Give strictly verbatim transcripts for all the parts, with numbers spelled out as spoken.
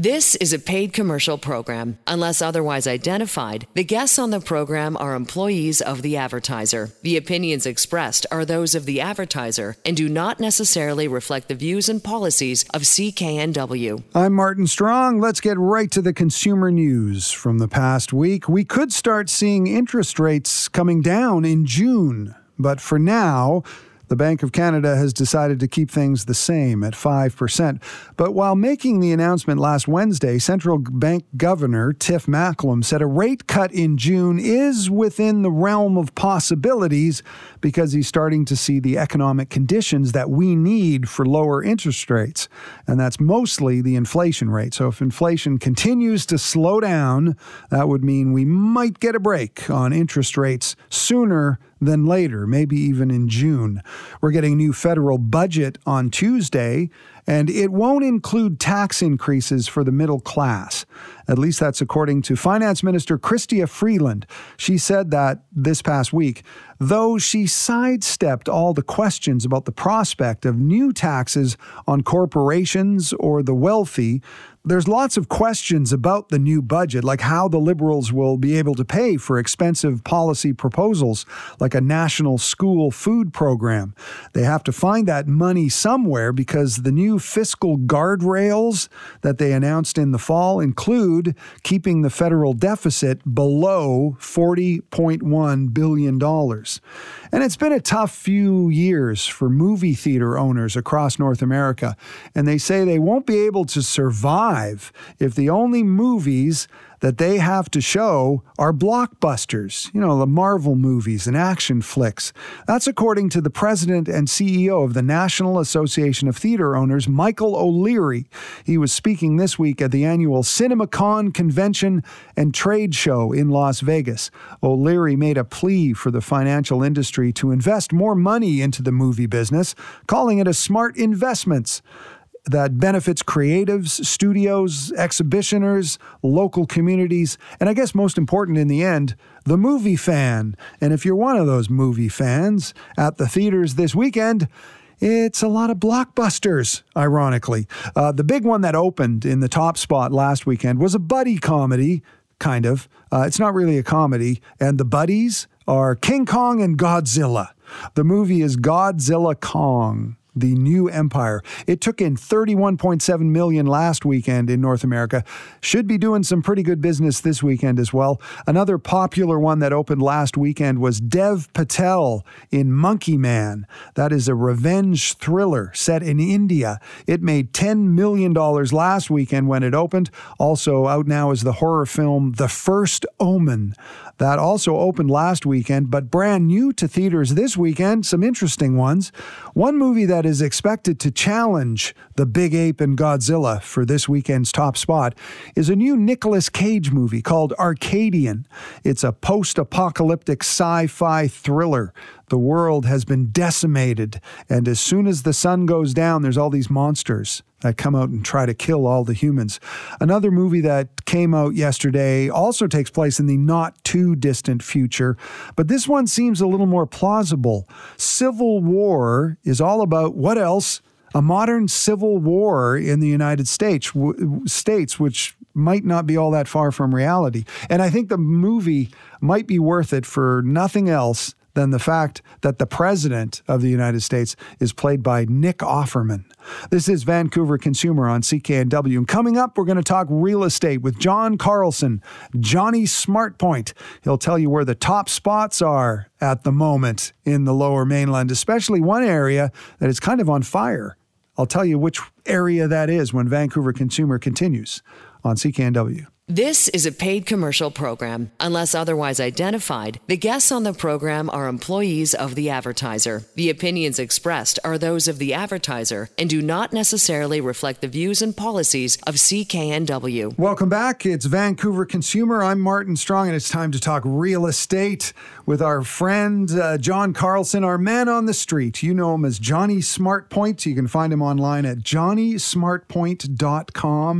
This is a paid commercial program. Unless otherwise identified, the guests on the program are employees of the advertiser. The opinions expressed are those of the advertiser and do not necessarily reflect the views and policies of C K N W. I'm Martin Strong. Let's get right to the consumer news from the past week. We could start seeing interest rates coming down in June, but for now, the Bank of Canada has decided to keep things the same at five percent. But while making the announcement last Wednesday, Central Bank Governor Tiff Macklem said a rate cut in June is within the realm of possibilities because he's starting to see the economic conditions that we need for lower interest rates. And that's mostly the inflation rate. So if inflation continues to slow down, that would mean we might get a break on interest rates sooner than later, maybe even in June. We're getting a new federal budget on Tuesday, and it won't include tax increases for the middle class. At least that's according to Finance Minister Chrystia Freeland. She said that this past week, though she sidestepped all the questions about the prospect of new taxes on corporations or the wealthy. There's lots of questions about the new budget, like how the Liberals will be able to pay for expensive policy proposals like a national school food program. They have to find that money somewhere because the new fiscal guardrails that they announced in the fall include keeping the federal deficit below forty point one billion dollars. And it's been a tough few years for movie theater owners across North America, and they say they won't be able to survive if the only movies that they have to show are blockbusters, you know, the Marvel movies and action flicks. That's according to the president and C E O of the National Association of Theater Owners, Michael O'Leary. He was speaking this week at the annual CinemaCon convention and trade show in Las Vegas. O'Leary made a plea for the financial industry to invest more money into the movie business, calling it a smart investment that benefits creatives, studios, exhibitioners, local communities, and I guess most important in the end, the movie fan. And if you're one of those movie fans at the theaters this weekend, it's a lot of blockbusters, ironically. Uh, the big one that opened in the top spot last weekend was a buddy comedy, kind of. Uh, it's not really a comedy, and the buddies are King Kong and Godzilla. The movie is Godzilla Kong, The New Empire. It took in thirty-one point seven million dollars last weekend in North America. Should be doing some pretty good business this weekend as well. Another popular one that opened last weekend was Dev Patel in Monkey Man. That is a revenge thriller set in India. It made ten million dollars last weekend when it opened. Also out now is the horror film The First Omen. That also opened last weekend, but brand new to theaters this weekend. Some interesting ones. One movie that is expected to challenge the Big Ape and Godzilla for this weekend's top spot is a new Nicolas Cage movie called Arcadian. It's a post-apocalyptic sci-fi thriller. The world has been decimated, and as soon as the sun goes down, there's all these monsters that come out and try to kill all the humans. Another movie that came out yesterday also takes place in the not too distant future, but this one seems a little more plausible. Civil War is all about what else? A modern civil war in the United States, w- States, which might not be all that far from reality. And I think the movie might be worth it for nothing else than the fact that the president of the United States is played by Nick Offerman. This is Vancouver Consumer on C K N W. And coming up, we're going to talk real estate with John Carlson, Johnny SmartPoint. He'll tell you where the top spots are at the moment in the Lower Mainland, especially one area that is kind of on fire. I'll tell you which area that is when Vancouver Consumer continues on C K N W. This is a paid commercial program. Unless otherwise identified, the guests on the program are employees of the advertiser. The opinions expressed are those of the advertiser and do not necessarily reflect the views and policies of C K N W. Welcome back. It's Vancouver Consumer. I'm Martin Strong, and it's time to talk real estate with our friend uh, John Carlson, our man on the street. You know him as Johnny SmartPoint. You can find him online at johnny smart point dot com.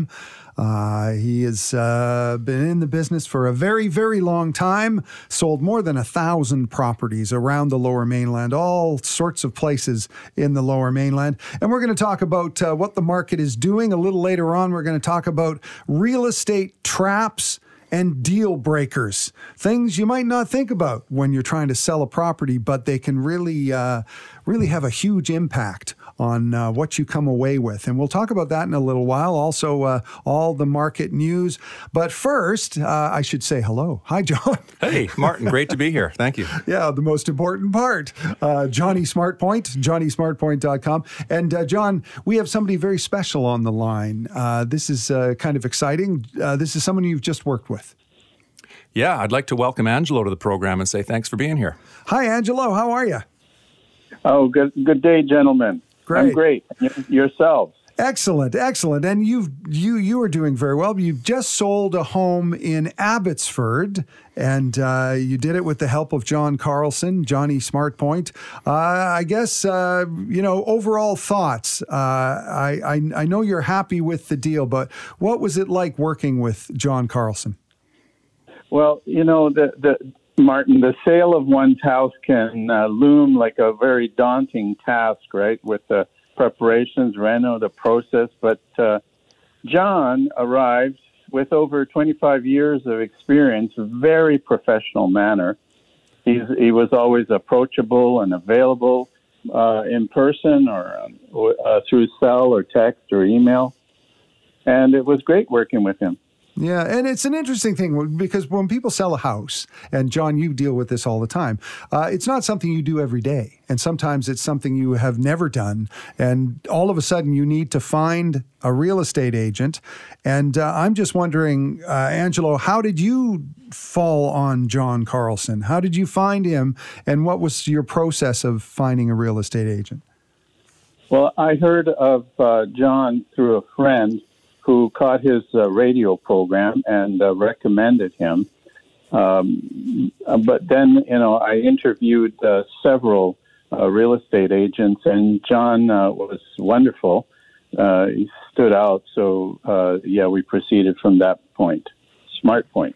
Uh, he has uh, been in the business for a very, very long time, sold more than a thousand properties around the Lower Mainland, all sorts of places in the Lower Mainland. And we're going to talk about uh, what the market is doing. A little later on, we're going to talk about real estate traps and deal breakers, things you might not think about when you're trying to sell a property, but they can really, uh, really have a huge impact on uh, what you come away with. And we'll talk about that in a little while. Also, uh, all the market news. But first, uh, I should say hello. Hi, John. Hey, Martin. Great to be here. Thank you. Yeah, the most important part. Uh, Johnny Smartpoint, johnny smartpoint dot com. And uh, John, we have somebody very special on the line. Uh, this is uh, kind of exciting. Uh, this is someone you've just worked with. Yeah, I'd like to welcome Angelo to the program and say thanks for being here. Hi, Angelo. How are you? Oh, good good day, gentlemen. Great. I'm great. Y- yourselves? Excellent, excellent. And you've you you are doing very well. You've just sold a home in Abbotsford, and uh, you did it with the help of John Carlson, Johnny Smartpoint. Uh, I guess uh, you know overall thoughts. Uh, I, I I know you're happy with the deal, but what was it like working with John Carlson? Well, you know, the the Martin, the sale of one's house can uh, loom like a very daunting task, right? With the preparations, reno, the process. But uh, John arrived with over twenty-five years of experience, very professional manner. He's, he was always approachable and available uh, in person or um, uh, through cell or text or email. And it was great working with him. Yeah, and it's an interesting thing because when people sell a house, and John, you deal with this all the time, uh, it's not something you do every day. And sometimes it's something you have never done. And all of a sudden you need to find a real estate agent. And uh, I'm just wondering, uh, Angelo, how did you fall on John Carlson? How did you find him? And what was your process of finding a real estate agent? Well, I heard of uh, John through a friend who caught his uh, radio program and uh, recommended him. Um, but then, you know, I interviewed uh, several uh, real estate agents, and John uh, was wonderful. Uh, he stood out. So, uh, yeah, we proceeded from that point. Smart point.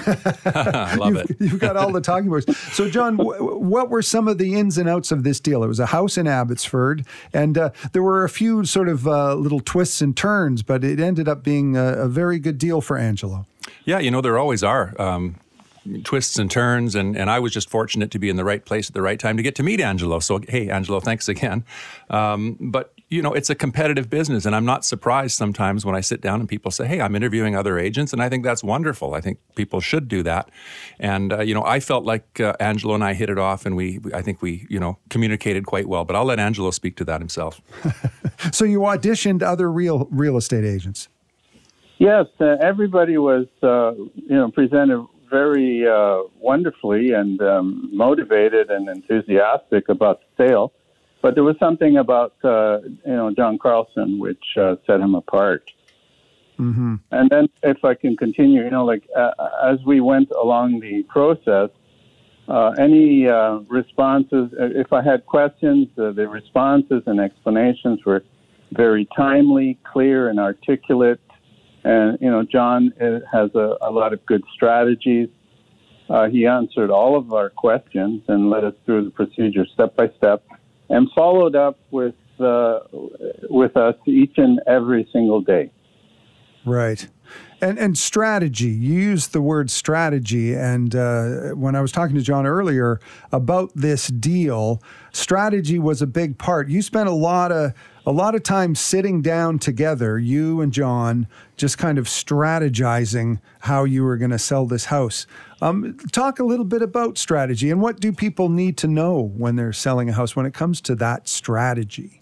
I love you've, it. You've got all the talking points. So, John, w- what were some of the ins and outs of this deal? It was a house in Abbotsford, and uh, there were a few sort of uh, little twists and turns, but it ended up being a, a very good deal for Angelo. Yeah, you know, there always are um, twists and turns, and, and I was just fortunate to be in the right place at the right time to get to meet Angelo. So, hey, Angelo, thanks again. Um, but you know, it's a competitive business, and I'm not surprised sometimes when I sit down and people say, hey, I'm interviewing other agents, and I think that's wonderful. I think people should do that. And, uh, you know, I felt like uh, Angelo and I hit it off, and we, I think we, you know, communicated quite well. But I'll let Angelo speak to that himself. So you auditioned other real real estate agents? Yes, uh, everybody was, uh, you know, presented very uh, wonderfully and um, motivated and enthusiastic about the sale. But there was something about, uh, you know, John Carlson, which uh, set him apart. Mm-hmm. And then if I can continue, you know, like uh, as we went along the process, uh, any uh, responses, if I had questions, uh, the responses and explanations were very timely, clear, and articulate. And, you know, John has a, a lot of good strategies. Uh, he answered all of our questions and led us through the procedure step by step, and followed up with uh, with us each and every single day. Right. And and strategy, you used the word strategy. And uh, when I was talking to John earlier about this deal, strategy was a big part. You spent a lot of a lot of time sitting down together, you and John, just kind of strategizing how you were going to sell this house. Um, talk a little bit about strategy, and what do people need to know when they're selling a house when it comes to that strategy?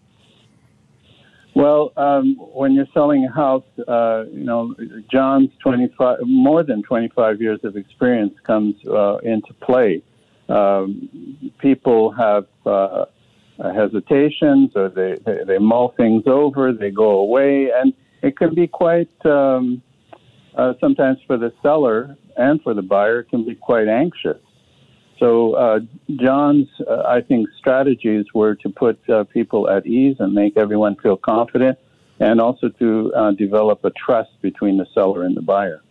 Well, um, when you're selling a house, uh, you know, John's twenty-five, more than twenty-five years of experience comes uh, into play. Um, people have uh, hesitations, or they, they, they mull things over, they go away, and it can be quite, um, uh, sometimes for the seller and for the buyer, it can be quite anxious. So uh, John's, uh, I think, strategies were to put uh, people at ease and make everyone feel confident and also to uh, develop a trust between the seller and the buyer.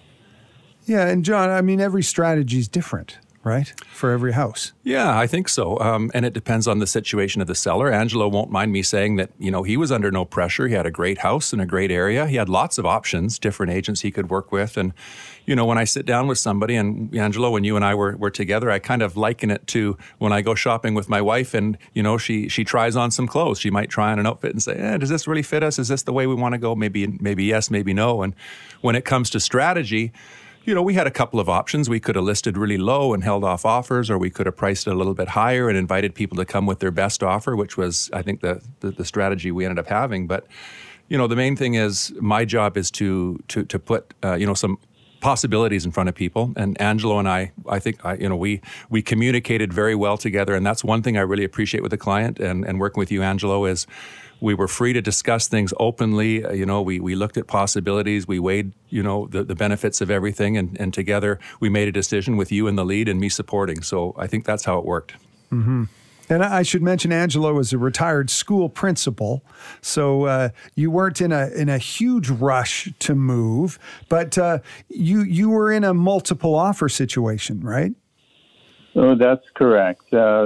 Yeah, and John, I mean, every strategy is different, right, for every house? Yeah, I think so. Um, and it depends on the situation of the seller. Angelo won't mind me saying that, you know, he was under no pressure. He had a great house in a great area. He had lots of options, different agents he could work with. And, you know, when I sit down with somebody, and Angelo, when you and I were, were together, I kind of liken it to when I go shopping with my wife and, you know, she she tries on some clothes. She might try on an outfit and say, eh, does this really fit us? Is this the way we want to go? Maybe, maybe yes, maybe no. And when it comes to strategy, you know, we had a couple of options. We could have listed really low and held off offers, or we could have priced it a little bit higher and invited people to come with their best offer, which was, I think, the the, the strategy we ended up having. But, you know, the main thing is my job is to to to put, uh, you know, some possibilities in front of people. And Angelo and I, I think, I, you know, we we communicated very well together. And that's one thing I really appreciate with the client and, and working with you, Angelo, is we were free to discuss things openly. Uh, you know, we, we looked at possibilities. We weighed, you know, the, the benefits of everything. And, and together we made a decision with you in the lead and me supporting. So I think that's how it worked. Mm-hmm. And I should mention Angelo is a retired school principal. So uh, you weren't in a in a huge rush to move, but uh, you you were in a multiple offer situation, right? Oh, that's correct. Uh,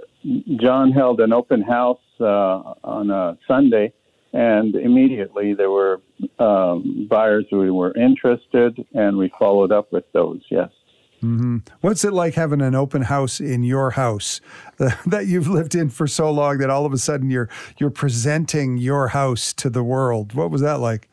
John held an open house uh, on a Sunday, and immediately there were um, buyers who were interested, and we followed up with those, yes. Mm-hmm. What's it like having an open house in your house uh, that you've lived in for so long that all of a sudden you're you're presenting your house to the world? What was that like?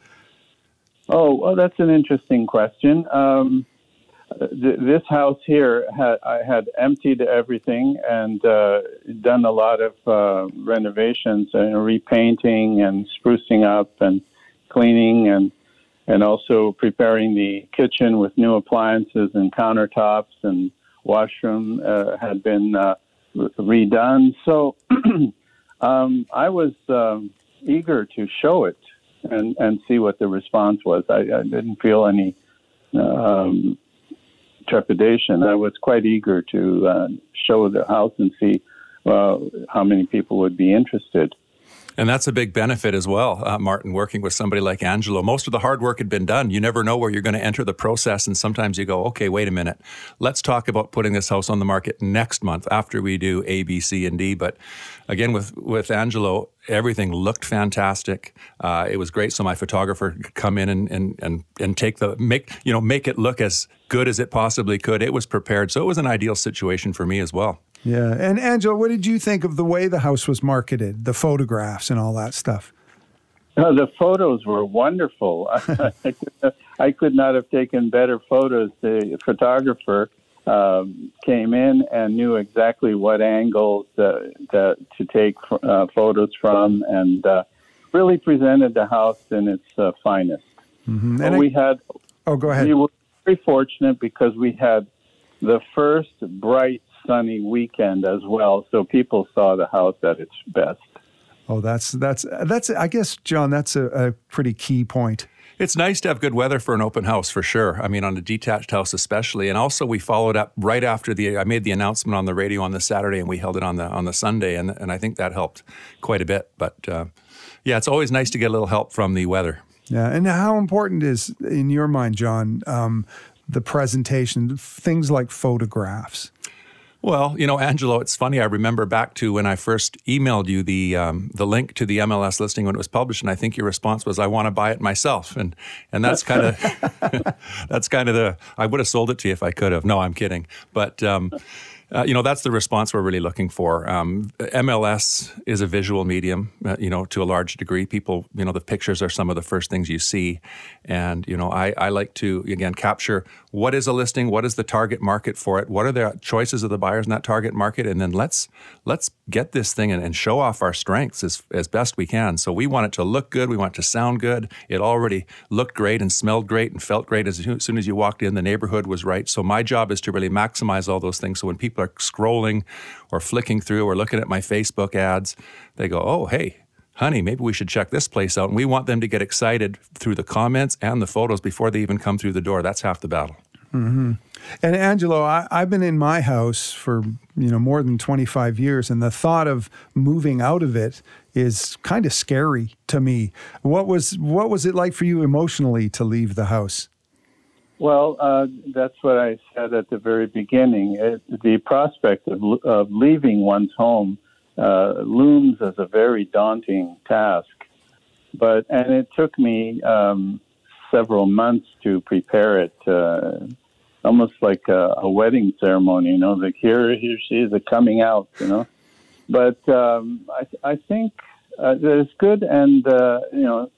Oh, well, that's an interesting question. Um, th- this house here, had, I had emptied everything and uh, done a lot of uh, renovations and repainting and sprucing up and cleaning and and also preparing the kitchen with new appliances and countertops, and washroom uh, had been uh, redone. So um, I was um, eager to show it and, and see what the response was. I, I didn't feel any um, trepidation. I was quite eager to uh, show the house and see uh, how many people would be interested. And that's a big benefit as well, uh, Martin, working with somebody like Angelo. Most of the hard work had been done. You never know where you're going to enter the process. And sometimes you go, okay, wait a minute. Let's talk about putting this house on the market next month after we do A, B, C, and D. But again, with, with Angelo, everything looked fantastic. Uh, it was great. So my photographer could come in and, and, and, and take the, make, you know, make it look as good as it possibly could. It was prepared. So it was an ideal situation for me as well. Yeah. And Angelo, what did you think of the way the house was marketed, the photographs and all that stuff? Uh, the photos were wonderful. I, could, I could not have taken better photos. The photographer um, came in and knew exactly what angles uh, to, to take uh, photos from, and uh, really presented the house in its uh, finest. Mm-hmm. And we I, had. Oh, go ahead. We were very fortunate because we had the first bright, sunny weekend as well, so people saw the house at its best. Oh, that's that's that's. I guess, John, that's a, a pretty key point. It's nice to have good weather for an open house, for sure. I mean, on a detached house especially. And also, we followed up right after the. I made the announcement on the radio on the Saturday, and we held it on the on the Sunday, and and I think that helped quite a bit. But uh, yeah, it's always nice to get a little help from the weather. Yeah, and how important is, in your mind, John, um, the presentation, things like photographs? Well, you know, Angelo, it's funny. I remember back to when I first emailed you the um, the link to the M L S listing when it was published, and I think your response was, "I want to buy it myself," and and that's kind of that's kind of the. I would have sold it to you if I could have. No, I'm kidding, but. Um, Uh, you know, that's the response we're really looking for. Um, M L S is a visual medium, uh, you know, to a large degree. People, you know, the pictures are some of the first things you see. And, you know, I, I like to, again, capture what is a listing, what is the target market for it, what are the choices of the buyers in that target market, and then let's let's get this thing and, and show off our strengths as, as best we can. So we want it to look good. We want it to sound good. It already looked great and smelled great and felt great as, as soon as you walked in. The neighborhood was right. So my job is to really maximize all those things. So when people are scrolling or flicking through or looking at my Facebook ads, they go, oh, hey, honey, maybe we should check this place out. And we want them to get excited through the comments and the photos before they even come through the door. That's half the battle. Mm-hmm. And Angelo, I, I've been in my house for, you know, more than twenty-five years, and the thought of moving out of it is kind of scary to me. What was what was it like for you emotionally to leave the house? Well, uh, that's what I said at the very beginning. It, the prospect of, of leaving one's home uh, looms as a very daunting task. But and it took me um, several months to prepare it, uh, almost like a, a wedding ceremony. You know, like here, here she is, a coming out. You know, but um, I, I think uh, it's good, and uh, you know,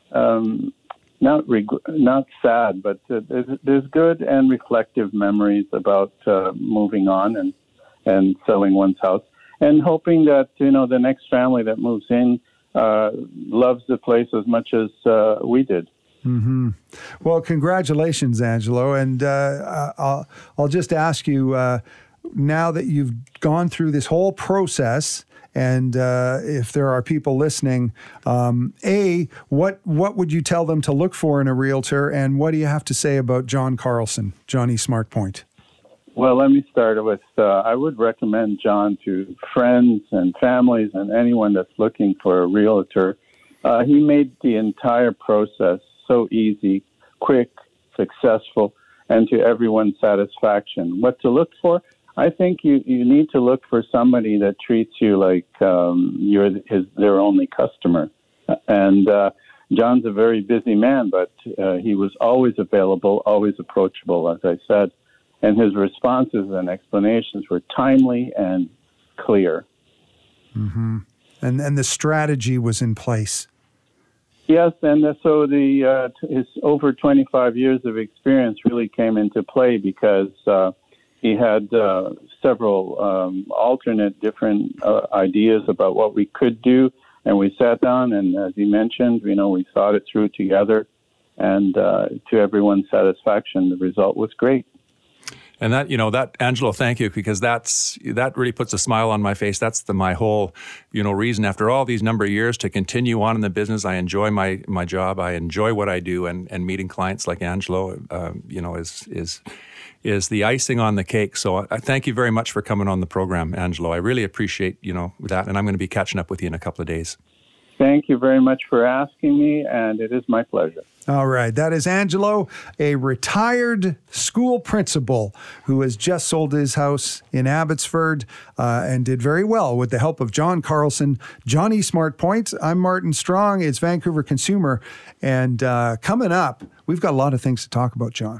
um, not reg- not sad, but uh, there's, there's good and reflective memories about uh, moving on and and selling one's house, and hoping that you know the next family that moves in Uh, loves the place as much as uh, we did. Mm-hmm. Well, congratulations, Angelo. And uh, I'll, I'll just ask you, uh, now that you've gone through this whole process, and uh, if there are people listening, um, A, what, what would you tell them to look for in a realtor, and what do you have to say about John Carlson, Johnny SmartPoint? Well, let me start with, uh, I would recommend John to friends and families and anyone that's looking for a realtor. Uh, he made the entire process so easy, quick, successful, and to everyone's satisfaction. What to look for? I think you, you need to look for somebody that treats you like um, you're his, their only customer. And uh, John's a very busy man, but uh, he was always available, always approachable, as I said. And his responses and explanations were timely and clear. Mm-hmm. And and the strategy was in place. Yes, and so the uh, his over twenty-five years of experience really came into play because uh, he had uh, several um, alternate different uh, ideas about what we could do, and we sat down and, as he mentioned, you know, we thought it through together, and uh, to everyone's satisfaction, the result was great. And that, you know, that, Angelo, thank you, because that's, that really puts a smile on my face. That's the, my whole, you know, reason after all these number of years to continue on in the business. I enjoy my, my job. I enjoy what I do, and, and meeting clients like Angelo, uh, you know, is, is, is the icing on the cake. So I thank you very much for coming on the program, Angelo. I really appreciate, you know, that. And I'm going to be catching up with you in a couple of days. Thank you very much for asking me, and it is my pleasure. All right. That is Angelo, a retired school principal who has just sold his house in Abbotsford uh, and did very well with the help of John Carlson, Johnny SmartPoint. I'm Martin Strong. It's Vancouver Consumer. And uh, coming up, we've got a lot of things to talk about, John.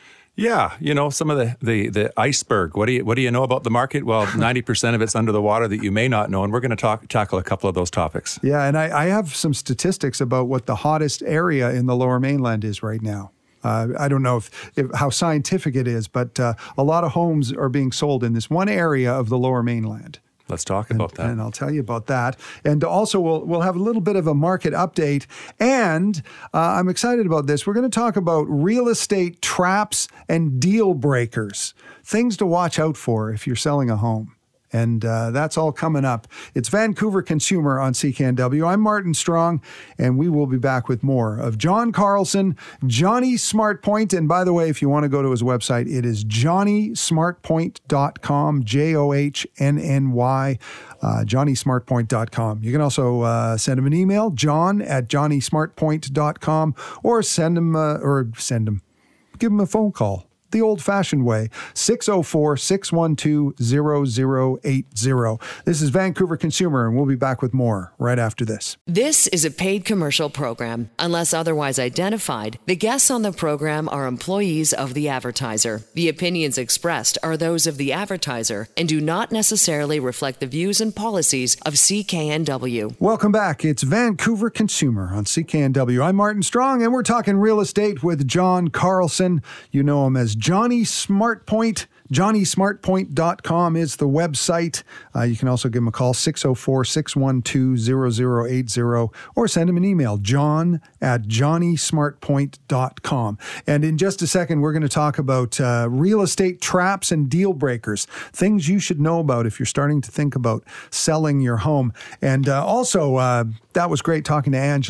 Yeah, you know, some of the, the, the iceberg. What do you what do you know about the market? Well, ninety percent of it's under the water that you may not know, and we're going to talk tackle a couple of those topics. Yeah, and I, I have some statistics about what the hottest area in the Lower Mainland is right now. Uh, I don't know if, if how scientific it is, but uh, a lot of homes are being sold in this one area of the Lower Mainland. Let's talk about and, that. And I'll tell you about that. And also, we'll we'll have a little bit of a market update. And uh, I'm excited about this. We're going to talk about real estate traps and deal breakers, things to watch out for if you're selling a home. And uh, that's all coming up. It's Vancouver Consumer on C K N W. I'm Martin Strong, and we will be back with more of John Carlson, Johnny SmartPoint. And by the way, if you want to go to his website, it is johnny smart point dot com, J O H N N Y, uh, johnny smart point dot com. You can also uh, send him an email, john at johnny smart point dot com, or send him, uh, or send him, give him a phone call. The old-fashioned way, six oh four, six one two, zero zero eight zero. This is Vancouver Consumer, and we'll be back with more right after this. This is a paid commercial program. Unless otherwise identified, the guests on the program are employees of the advertiser. The opinions expressed are those of the advertiser and do not necessarily reflect the views and policies of C K N W. Welcome back. It's Vancouver Consumer on C K N W. I'm Martin Strong, and we're talking real estate with John Carlson. You know him as Johnny SmartPoint. johnny smart point dot com is the website. Uh, you can also give him a call, six oh four, six one two, zero zero eight zero, or send him an email, john at johnny smart point dot com. And in just a second, we're going to talk about uh, real estate traps and deal breakers, things you should know about if you're starting to think about selling your home. And uh, also, uh, that was great talking to Angelo,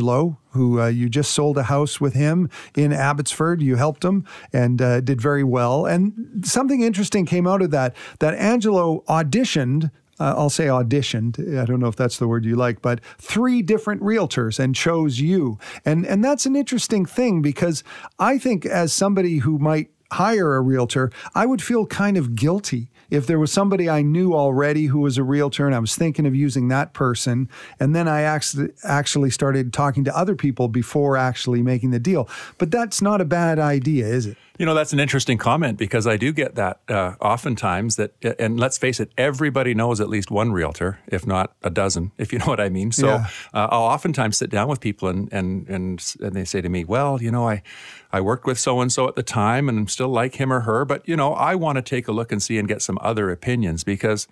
who uh, you just sold a house with him in Abbotsford. You helped him and uh, did very well. And something interesting came out of that, that Angelo auditioned, uh, I'll say auditioned, I don't know if that's the word you like, but three different realtors and chose you. And, and that's an interesting thing, because I think as somebody who might hire a realtor, I would feel kind of guilty if there was somebody I knew already who was a realtor and I was thinking of using that person, and then I actually started talking to other people before actually making the deal. But that's not a bad idea, is it? You know, that's an interesting comment, because I do get that uh, oftentimes that, and let's face it, everybody knows at least one realtor, if not a dozen, if you know what I mean. So Yeah. uh, I'll oftentimes sit down with people and, and, and, and they say to me, well, you know, I, I worked with so-and-so at the time and I'm still like him or her, but, you know, I want to take a look and see and get some other opinions, because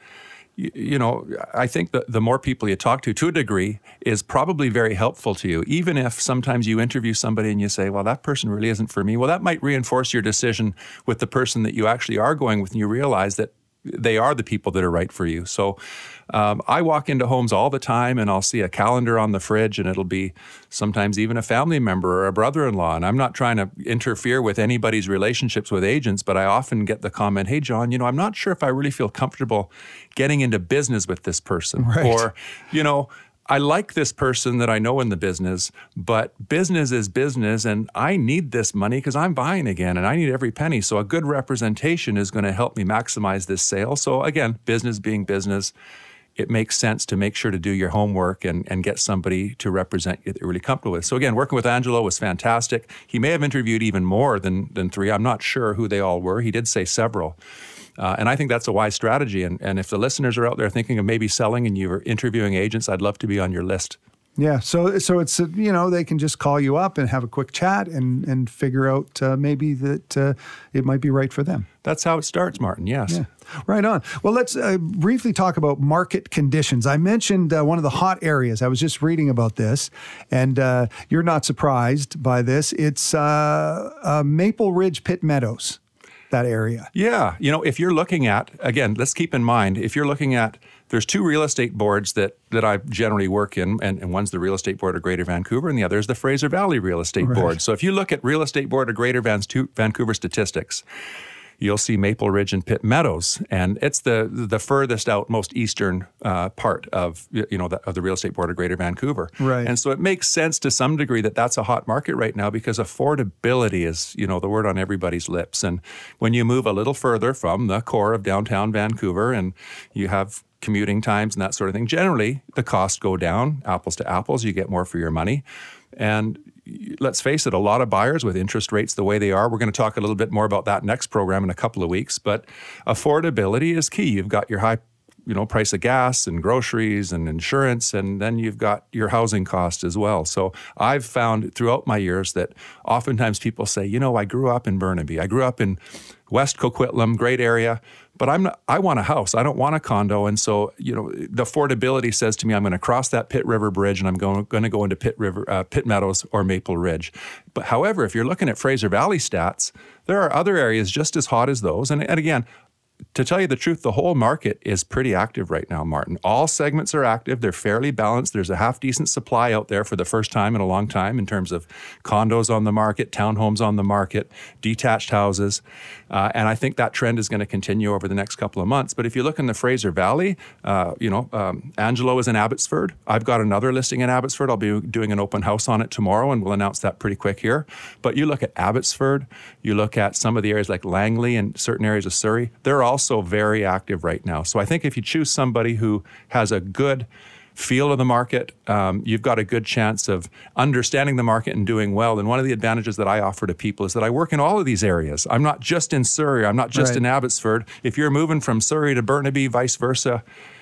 you know, I think that the more people you talk to, to a degree, is probably very helpful to you. Even if sometimes you interview somebody and you say, well, that person really isn't for me. Well, that might reinforce your decision with the person that you actually are going with, and you realize that they are the people that are right for you. So um, I walk into homes all the time and I'll see a calendar on the fridge, and it'll be sometimes even a family member or a brother-in-law. And I'm not trying to interfere with anybody's relationships with agents, but I often get the comment, hey, John, you know, I'm not sure if I really feel comfortable getting into business with this person. Right. Or, you know, I like this person that I know in the business, but business is business, and I need this money because I'm buying again and I need every penny. So a good representation is going to help me maximize this sale. So again, business being business, it makes sense to make sure to do your homework and, and get somebody to represent you that you're really comfortable with. So again, working with Angelo was fantastic. He may have interviewed even more than, than three. I'm not sure who they all were. He did say several. Uh, and I think that's a wise strategy. And, and if the listeners are out there thinking of maybe selling and you're interviewing agents, I'd love to be on your list. Yeah, so so it's, uh, you know, they can just call you up and have a quick chat and, and figure out uh, maybe that uh, it might be right for them. That's how it starts, Martin, yes. Yeah. Right on. Well, let's uh, briefly talk about market conditions. I mentioned uh, one of the hot areas. I was just reading about this, and uh, you're not surprised by this. It's uh, uh, Maple Ridge Pitt Meadows, that area. Yeah. You know, if you're looking at, again, let's keep in mind, if you're looking at, there's two real estate boards that, that I generally work in, and, and one's the Real Estate Board of Greater Vancouver, and the other is the Fraser Valley Real Estate Right. Board. So if you look at Real Estate Board of Greater Van- Vancouver statistics, you'll see Maple Ridge and Pitt Meadows, and it's the the furthest out, most eastern uh, part of you know the, of the Real Estate Board of Greater Vancouver. Right. And so it makes sense to some degree that that's a hot market right now, because affordability is you know the word on everybody's lips. And when you move a little further from the core of downtown Vancouver, and you have commuting times and that sort of thing, generally the costs go down, apples to apples. You get more for your money, and let's face it, a lot of buyers with interest rates the way they are. We're going to talk a little bit more about that next program in a couple of weeks, but affordability is key. You've got your high, you know, price of gas and groceries and insurance, and then you've got your housing cost as well. So I've found throughout my years that oftentimes people say, you know, I grew up in Burnaby. I grew up in West Coquitlam, great area, but I'm not, I want a house. I don't want a condo. And so, you know, the affordability says to me, I'm going to cross that Pitt River Bridge and I'm going, going to go into Pitt River, uh, Pitt Meadows or Maple Ridge. But however, if you're looking at Fraser Valley stats, there are other areas just as hot as those. And, and again, to tell you the truth, the whole market is pretty active right now, Martin. All segments are active. They're fairly balanced. There's a half-decent supply out there for the first time in a long time in terms of condos on the market, townhomes on the market, detached houses. Uh, and I think that trend is going to continue over the next couple of months. But if you look in the Fraser Valley, uh, you know, um, Angelo is in Abbotsford. I've got another listing in Abbotsford. I'll be doing an open house on it tomorrow, and we'll announce that pretty quick here. But you look at Abbotsford, you look at some of the areas like Langley and certain areas of Surrey, they're also very active right now. So I think if you choose somebody who has a good feel of the market, um, you've got a good chance of understanding the market and doing well. And one of the advantages that I offer to people is that I work in all of these areas. I'm not just in Surrey. I'm not just Right. in Abbotsford. If you're moving from Surrey to Burnaby, vice versa,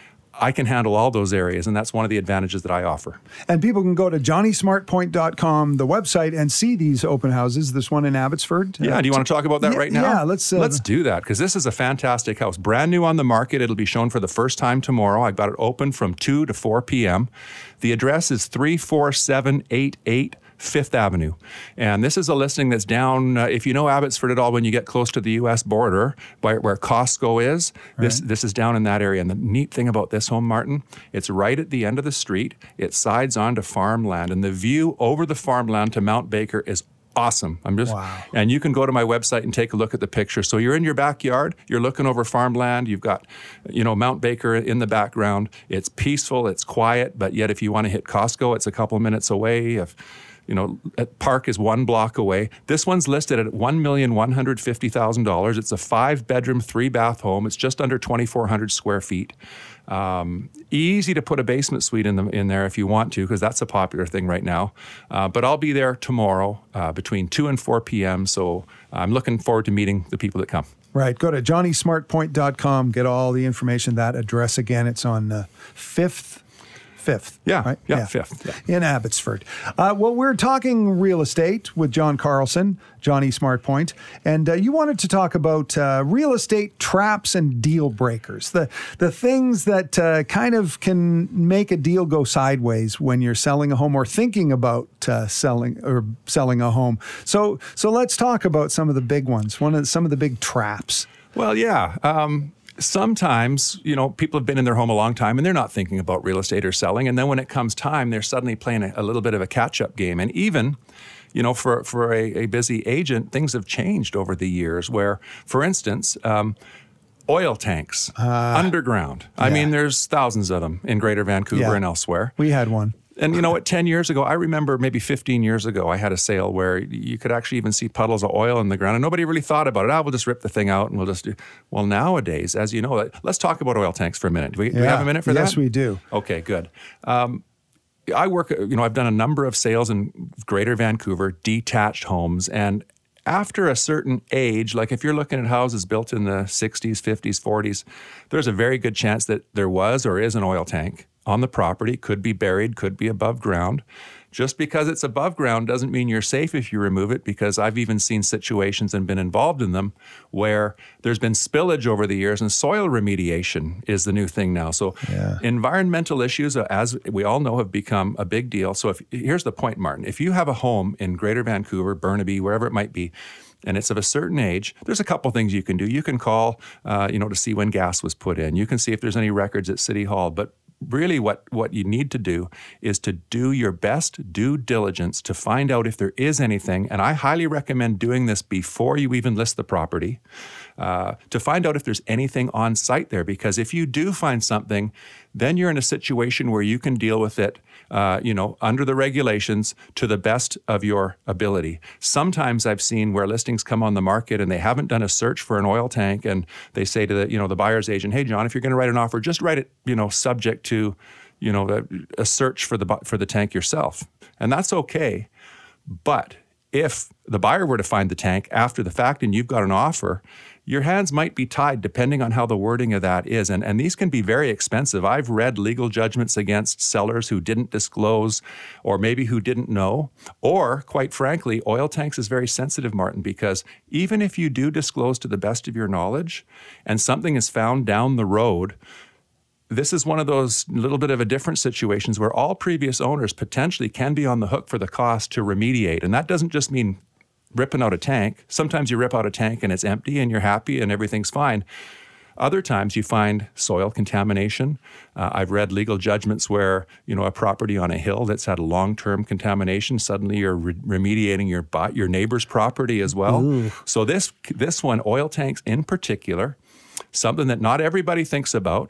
I can handle all those areas, and that's one of the advantages that I offer. And people can go to johnny smart point dot com, the website, and see these open houses. This one in Abbotsford. Yeah, Uh, do you want to talk about that yeah, right now? Yeah, let's uh, let's do that, because this is a fantastic house, brand new on the market. It'll be shown for the first time tomorrow. I've got it open from two to four p.m. The address is three four seven eight eight Fifth Avenue. And this is a listing that's down, uh, if you know Abbotsford at all, when you get close to the U S border, by, where Costco is, right. this this is down in that area. And the neat thing about this home, Martin, it's right at the end of the street. It sides onto farmland, and the view over the farmland to Mount Baker is awesome. I'm just, wow. And you can go to my website and take a look at the picture. So you're in your backyard, you're looking over farmland, you've got, you know, Mount Baker in the background. It's peaceful, it's quiet, but yet if you want to hit Costco, it's a couple minutes away. If, you know, Park is one block away. This one's listed at one million one hundred fifty thousand dollars. It's a five-bedroom, three-bath home. It's just under twenty-four hundred square feet. Um, easy to put a basement suite in, the, in there if you want to, because that's a popular thing right now. Uh, but I'll be there tomorrow uh, between two and four p.m., so I'm looking forward to meeting the people that come. Right. Go to johnny smart point dot com. Get all the information. That address again, it's on uh, fifth. Fifth. Yeah, right? yeah, yeah, fifth. Yeah. In Abbotsford. Uh, well, we're talking real estate with John Carlson, Johnny SmartPoint, and uh, you wanted to talk about uh, real estate traps and deal breakers, the the things that uh, kind of can make a deal go sideways when you're selling a home or thinking about uh, selling or selling a home. So, so let's talk about some of the big ones. One of some of the big traps. Well, yeah. Um, Sometimes, you know, people have been in their home a long time and they're not thinking about real estate or selling. And then when it comes time, they're suddenly playing a, a little bit of a catch-up game. And even, you know, for, for a, a busy agent, things have changed over the years where, for instance, um, oil tanks, uh, underground. Yeah. I mean, there's thousands of them in Greater Vancouver yeah. and elsewhere. We had one. And you know what, ten years ago, I remember maybe fifteen years ago, I had a sale where you could actually even see puddles of oil in the ground and nobody really thought about it. Ah, we'll just rip the thing out and we'll just do. Well, nowadays, as you know, let's talk about oil tanks for a minute. Do we, yeah. do we have a minute for yes, that? Yes, we do. Okay, good. Um, I work, you know, I've done a number of sales in Greater Vancouver, detached homes, and after a certain age, like if you're looking at houses built in the sixties, fifties, forties, there's a very good chance that there was or is an oil tank on the property, could be buried, could be above ground. Just because it's above ground doesn't mean you're safe if you remove it, because I've even seen situations and been involved in them where there's been spillage over the years, and soil remediation is the new thing now. So yeah. environmental issues, as we all know, have become a big deal. So if here's the point, Martin. If you have a home in Greater Vancouver, Burnaby, wherever it might be, and it's of a certain age, there's a couple things you can do. You can call, uh, you know, to see when gas was put in. You can see if there's any records at City Hall. But really what, what you need to do is to do your best due diligence to find out if there is anything, and I highly recommend doing this before you even list the property, uh, to find out if there's anything on site there, because if you do find something, then you're in a situation where you can deal with it, uh, you know, under the regulations to the best of your ability. Sometimes I've seen where listings come on the market and they haven't done a search for an oil tank, and they say to the, you know, the buyer's agent, "Hey, John, if you're going to write an offer, just write it, you know, subject to, you know, a, a search for the for the tank yourself," and that's okay. But if the buyer were to find the tank after the fact and you've got an offer, your hands might be tied depending on how the wording of that is. And, and these can be very expensive. I've read legal judgments against sellers who didn't disclose, or maybe who didn't know. Or, quite frankly, oil tanks is very sensitive, Martin, because even if you do disclose to the best of your knowledge and something is found down the road, this is one of those little bit of a different situations where all previous owners potentially can be on the hook for the cost to remediate. And that doesn't just mean ripping out a tank. Sometimes you rip out a tank and it's empty and you're happy and everything's fine. Other times you find soil contamination. Uh, I've read legal judgments where, you know, a property on a hill that's had long-term contamination, suddenly you're re- remediating your your neighbor's property as well. Ooh. So this this one, oil tanks in particular, something that not everybody thinks about,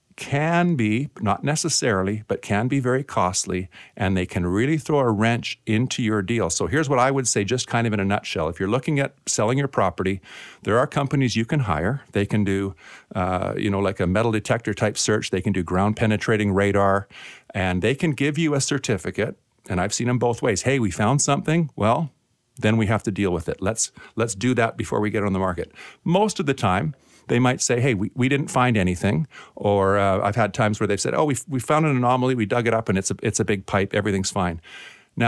can be, not necessarily, but can be very costly, and they can really throw a wrench into your deal. So here's what I would say, just kind of in a nutshell. If you're looking at selling your property, there are companies you can hire. They can do, uh, you know, like a metal detector type search. They can do ground penetrating radar, and they can give you a certificate. And I've seen them both ways. Hey, we found something. Well, then we have to deal with it. Let's let's do that before we get on the market. Most of the time, they might say, hey, we, we didn't find anything. Or uh, I've had times where they've said, oh, we we found an anomaly, we dug it up, and it's a, it's a big pipe, everything's fine. Now,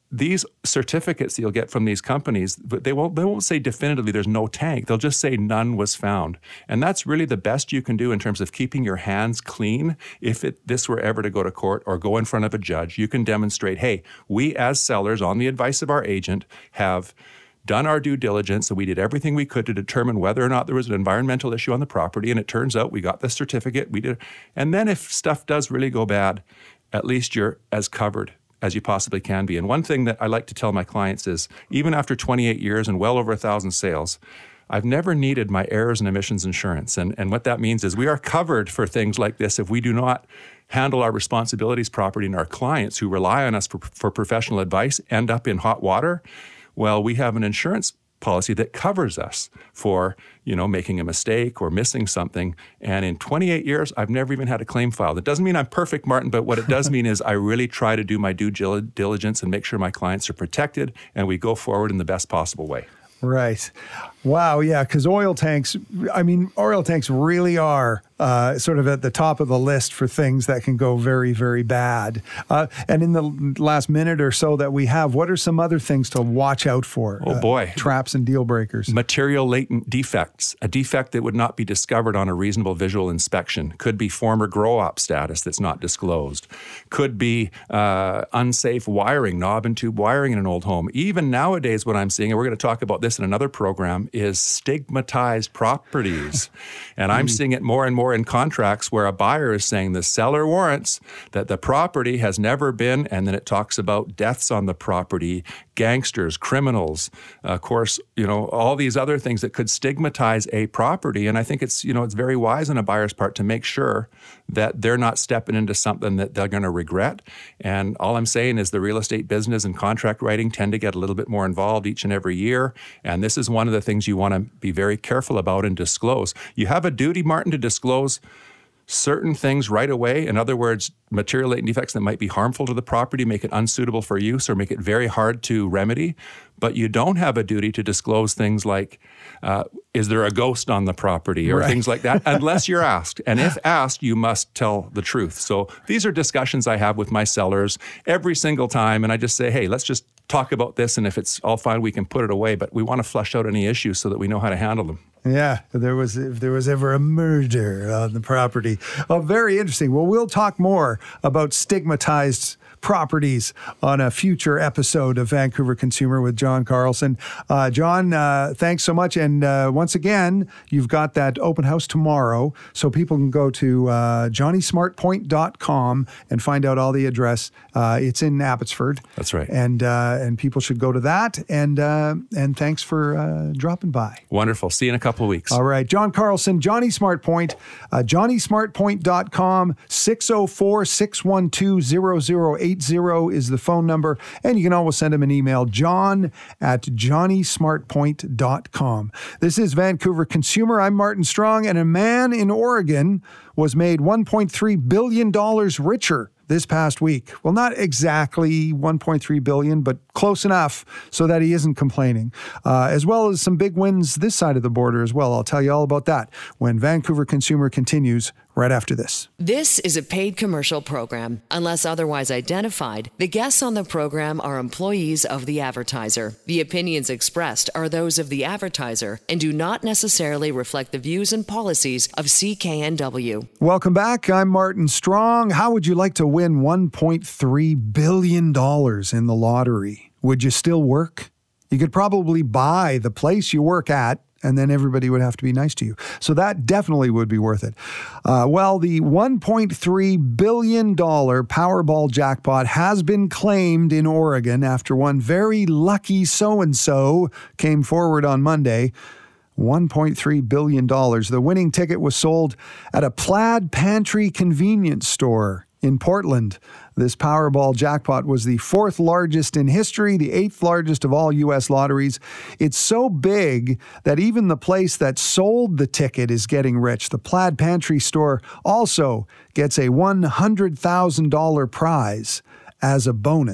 these certificates that you'll get from these companies, but they won't they won't say definitively there's no tank. They'll just say none was found. And that's really the best you can do in terms of keeping your hands clean. If it, this were ever to go to court or go in front of a judge, you can demonstrate, hey, we as sellers, on the advice of our agent, have done our due diligence, and we did everything we could to determine whether or not there was an environmental issue on the property, and it turns out we got the certificate, we did. And then if stuff does really go bad, at least you're as covered as you possibly can be. And one thing that I like to tell my clients is, even after twenty-eight years and well over a thousand sales, I've never needed my errors and emissions insurance. And, and what that means is we are covered for things like this if we do not handle our responsibilities properly, and our clients who rely on us for, for professional advice end up in hot water. Well, we have an insurance policy that covers us for, you know, making a mistake or missing something. And in twenty-eight years, I've never even had a claim filed. That doesn't mean I'm perfect, Martin, but what it does mean is I really try to do my due diligence and make sure my clients are protected and we go forward in the best possible way. Right. Wow. Yeah. Because oil tanks, I mean, oil tanks really are uh, sort of at the top of the list for things that can go very, very bad. Uh, and in the last minute or so that we have, what are some other things to watch out for? Oh, boy. Uh, traps and deal breakers. Material latent defects. A defect that would not be discovered on a reasonable visual inspection. Could be former grow-op status that's not disclosed. Could be uh, unsafe wiring, knob and tube wiring in an old home. Even nowadays, what I'm seeing, and we're going to talk about this in another program, is stigmatized properties. And I'm seeing it more and more in contracts where a buyer is saying the seller warrants that the property has never been, and then it talks about deaths on the property, gangsters, criminals, uh, of course, you know, all these other things that could stigmatize a property. And I think it's, you know, it's very wise on a buyer's part to make sure that they're not stepping into something that they're going to regret. And all I'm saying is the real estate business and contract writing tend to get a little bit more involved each and every year. And this is one of the things you want to be very careful about and disclose. You have a duty, Martin, to disclose certain things right away. In other words, material latent defects that might be harmful to the property, make it unsuitable for use, or make it very hard to remedy. But you don't have a duty to disclose things like, uh, is there a ghost on the property, or right. things like that, unless you're asked. And if asked, you must tell the truth. So these are discussions I have with my sellers every single time. And I just say, hey, let's just talk about this. And if it's all fine, we can put it away. But we want to flesh out any issues so that we know how to handle them. Yeah, if there was if there was ever a murder on the property. Oh, very interesting. Well, we'll talk more about stigmatized properties on a future episode of Vancouver Consumer with John Carlson. Uh, John, uh, thanks so much. And uh, once again, you've got that open house tomorrow, so people can go to uh, johnny smart point dot com and find out all the address. Uh, it's in Abbotsford. That's right. And uh, and people should go to that. And uh, and thanks for uh, dropping by. Wonderful. See you in a couple of weeks. All right. John Carlson, Johnny Smart Point, uh, johnny smart point dot com, six oh four, six one two, zero zero eight zero is the phone number. And you can always send him an email, john at johnny smart point dot com. This is Vancouver Consumer. I'm Martin Strong, and a man in Oregon was made one point three billion dollars richer this past week. Well, not exactly one point three billion dollars, but close enough so that he isn't complaining. Uh, as well as some big wins this side of the border as well. I'll tell you all about that when Vancouver Consumer continues right after this. This is a paid commercial program. Unless otherwise identified, the guests on the program are employees of the advertiser. The opinions expressed are those of the advertiser and do not necessarily reflect the views and policies of C K N W. Welcome back. I'm Martin Strong. How would you like to win one point three billion dollars in the lottery? Would you still work? You could probably buy the place you work at, and then everybody would have to be nice to you. So that definitely would be worth it. Uh, well, the one point three billion dollars Powerball jackpot has been claimed in Oregon after one very lucky so-and-so came forward on Monday. one point three billion dollars. The winning ticket was sold at a Plaid Pantry convenience store in Portland. This Powerball jackpot was the fourth largest in history, the eighth largest of all U S lotteries. It's so big that even the place that sold the ticket is getting rich. The Plaid Pantry store also gets a one hundred thousand dollars prize as a bonus.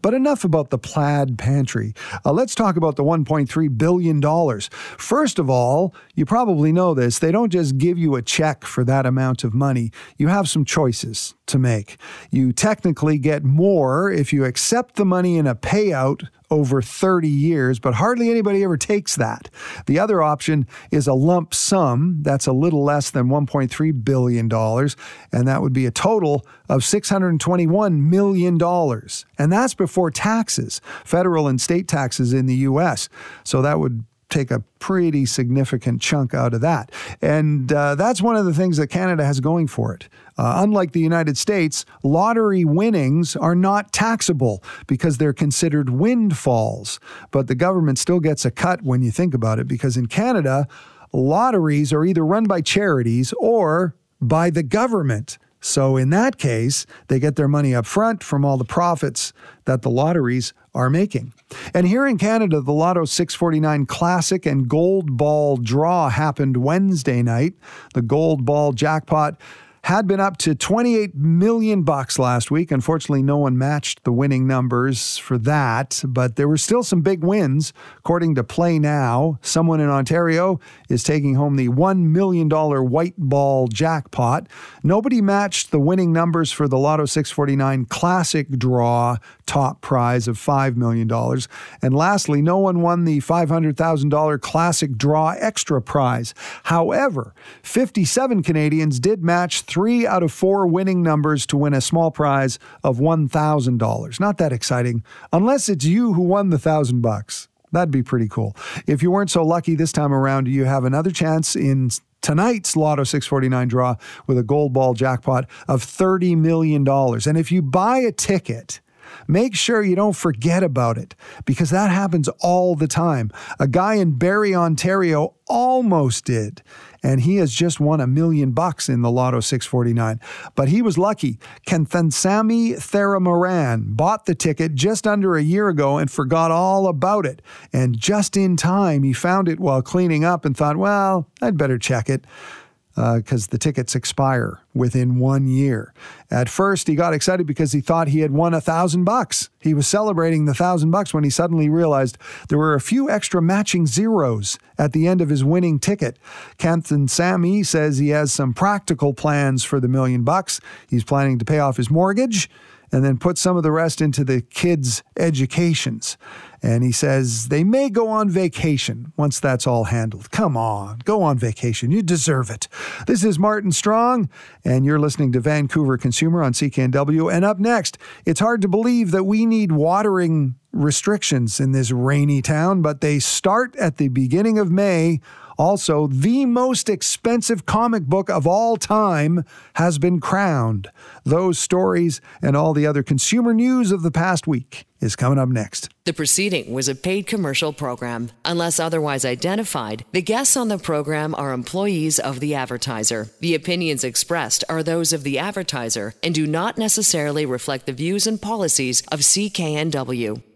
But enough about the plaid pantry. Uh, let's talk about the one point three billion dollars. First of all, you probably know this, they don't just give you a check for that amount of money. You have some choices to make. You technically get more if you accept the money in a payout over thirty years, but hardly anybody ever takes that. The other option is a lump sum. That's a little less than one point three billion dollars, and that would be a total of six hundred twenty-one million dollars. And that's before taxes, federal and state taxes in the U S. So that would take a pretty significant chunk out of that. And uh, that's one of the things that Canada has going for it. Uh, unlike the United States, lottery winnings are not taxable because they're considered windfalls. But the government still gets a cut when you think about it, because in Canada, lotteries are either run by charities or by the government. So in that case, they get their money up front from all the profits that the lotteries are making. And here in Canada, the Lotto six forty-nine Classic and Gold Ball draw happened Wednesday night. The Gold Ball jackpot had been up to twenty-eight million bucks last week. Unfortunately, no one matched the winning numbers for that, but there were still some big wins. According to Play Now, someone in Ontario is taking home the one million dollars white ball jackpot. Nobody matched the winning numbers for the Lotto six forty-nine Classic draw top prize of five million dollars. And lastly, no one won the five hundred thousand dollars Classic draw extra prize. However, fifty-seven Canadians did match three out of four winning numbers to win a small prize of one thousand dollars. Not that exciting, unless it's you who won the thousand bucks. That'd be pretty cool. If you weren't so lucky this time around, you have another chance in tonight's Lotto six forty-nine draw with a gold ball jackpot of thirty million dollars. And if you buy a ticket, make sure you don't forget about it, because that happens all the time. A guy in Barrie, Ontario almost did, and he has just won a million bucks in the Lotto six forty-nine. But he was lucky. Kenthansamy Theramoran bought the ticket just under a year ago and forgot all about it. And just in time, he found it while cleaning up and thought, well, I'd better check it, because uh, the tickets expire within one year. At first, he got excited because he thought he had won a thousand bucks. He was celebrating the thousand bucks when he suddenly realized there were a few extra matching zeros at the end of his winning ticket. Kenthansamy says he has some practical plans for the million bucks. He's planning to pay off his mortgage and then put some of the rest into the kids' educations. And he says they may go on vacation once that's all handled. Come on, go on vacation. You deserve it. This is Martin Strong, and you're listening to Vancouver Consumer on C K N W. And up next, it's hard to believe that we need watering restrictions in this rainy town, but they start at the beginning of May. Also, the most expensive comic book of all time has been crowned. Those stories and all the other consumer news of the past week is coming up next. The proceeding was a paid commercial program. Unless otherwise identified, the guests on the program are employees of the advertiser. The opinions expressed are those of the advertiser and do not necessarily reflect the views and policies of C K N W.